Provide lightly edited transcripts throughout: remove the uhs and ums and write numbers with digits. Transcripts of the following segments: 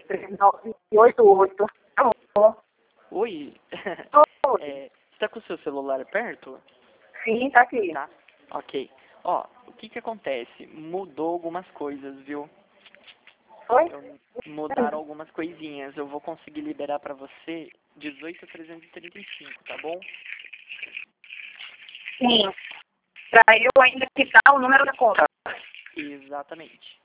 3988. Alô? Oi. Oi. Você tá com o seu celular perto? Sim, tá aqui. Tá. Ok. Ó, o que que acontece? Mudou algumas coisas, viu? Oi? Mudaram algumas coisinhas. Eu vou conseguir liberar pra você 18.335, tá bom? Sim. Pra eu ainda quitar o número da conta. Exatamente.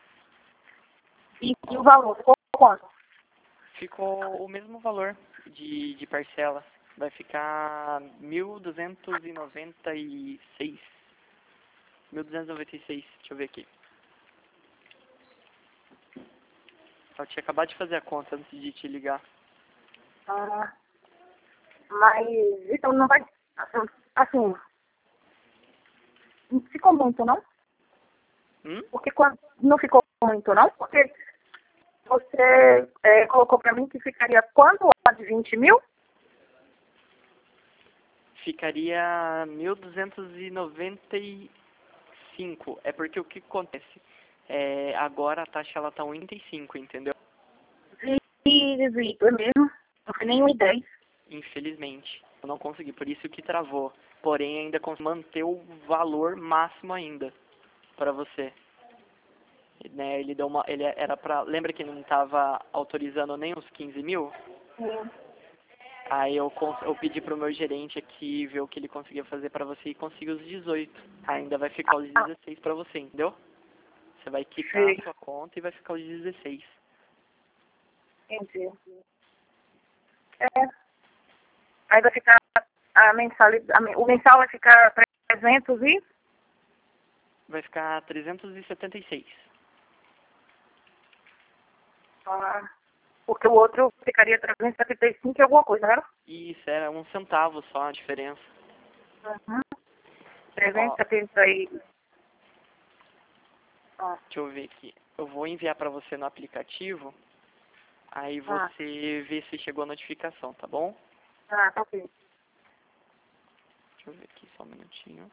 E o valor, ficou quanto? Ficou o mesmo valor de parcela. Vai ficar 1.296. 1.296. Deixa eu ver aqui. Eu tinha acabado de fazer a conta antes de te ligar. Ah, mas então não vai... Assim, não ficou muito, não? Porque quando não ficou muito, não? Porque você colocou pra mim que ficaria quanto de 20 mil? Ficaria 1.295. É porque o que acontece? Agora a taxa ela tá 1,85, entendeu? É mesmo. Não foi nem 1,10. Infelizmente. Eu não consegui, por isso que travou. Porém, ainda consegui manter o valor máximo ainda para você. Né, ele deu uma, ele era para, lembra que ele não estava autorizando nem os 15 mil? Sim. Aí eu pedi pro meu gerente aqui ver o que ele conseguia fazer para você e conseguiu os 18. Ainda vai ficar os 16 para você, entendeu? Você vai quitar a sua conta e vai ficar os 16. Entendi. Aí vai ficar a mensalidade, o mensal vai ficar 300 e... Vai ficar 376. Ah, porque o outro ficaria 375 e alguma coisa, né? Isso, era um centavo só a diferença. Uhum. 370 e... Deixa eu ver aqui. Eu vou enviar para você no aplicativo. Aí você vê se chegou a notificação, tá bom? Tá ok. Deixa eu ver aqui só um minutinho.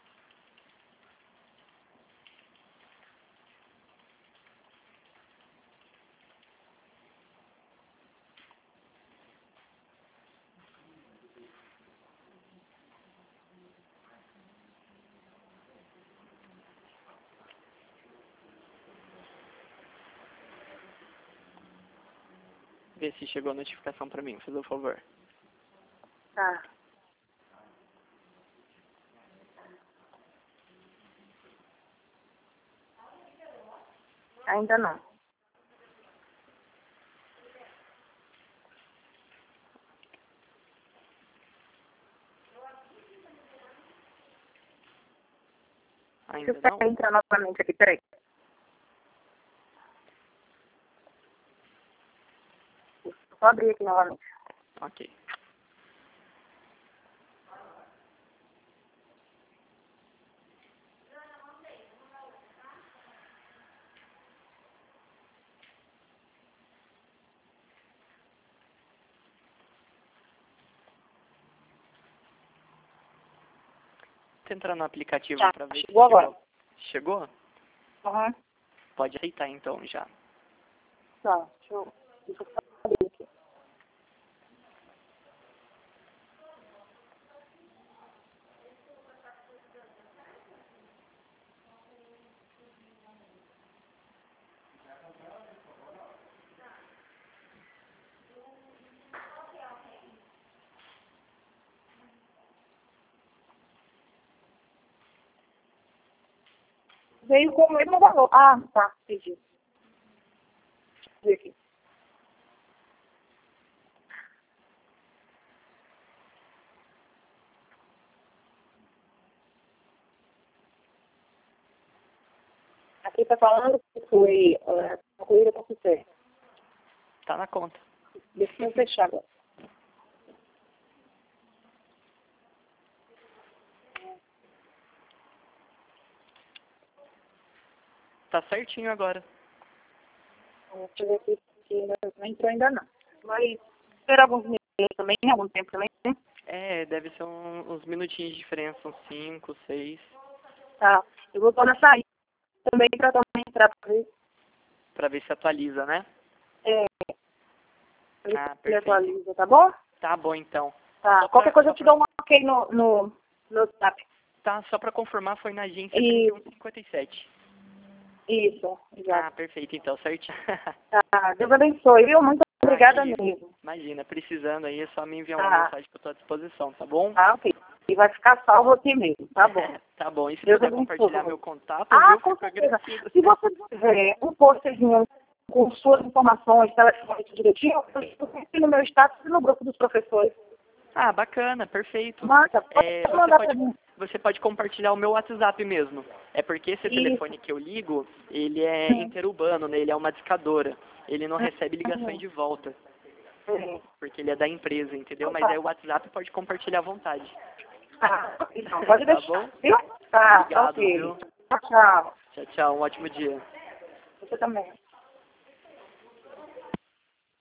Vê se chegou a notificação para mim, faz o favor. Tá. Ainda não. Ainda Deixa não? eu entrar novamente aqui, peraí. Só abrir aqui novamente. Ok. Vou entrar no aplicativo para ver se chegou. Agora. Chegou? Uhum. Pode aceitar então já. Tá, deixa eu abrir aqui. Veio com o mesmo valor. Ah, tá, entendi. Deixa eu ver aqui. Aqui tá falando que foi a corrida para sucesso. Tá na conta. Deixa eu fechar agora. Tá certinho agora. Deixa eu ver aqui que não entrou ainda não. Vai esperar alguns minutos também, algum tempo também, né? Deve ser uns minutinhos de diferença, uns 5, 6. Tá. Eu vou pôr na saída também para também entrar pra ver. Pra ver se atualiza, né? É. Ele perfeito. atualiza, tá bom? Tá bom, então. Tá. Qualquer coisa eu te dou um ok no WhatsApp. Tá, só pra confirmar, foi na agência E... 3157. Isso, exato. Perfeito, então, certinho. Tá, Deus abençoe, viu? Muito obrigada mesmo. Imagina, precisando aí, é só me enviar uma mensagem que eu tô à disposição, tá bom? Tá, ok. E vai ficar salvo aqui mesmo, tá bom. Tá bom, e se Deus puder abençoe. compartilhar meu contato, Ah, viu? com Fico certeza. agradecido. Se você tiver um posterzinho com suas informações, telefone direitinho, eu estou no meu status e no grupo dos professores. Bacana, perfeito. Marca, pode mandar pra mim. Você pode compartilhar o meu WhatsApp mesmo. É porque esse telefone que eu ligo, ele é interurbano, né? Ele é uma discadora. Ele não recebe ligações de volta. Porque ele é da empresa, entendeu? Mas aí o WhatsApp pode compartilhar à vontade. Então, pode deixar. Tá bom? Viu? Tá, Obrigado, ok. viu? Tchau. Tchau, tchau. Um ótimo dia. Você também.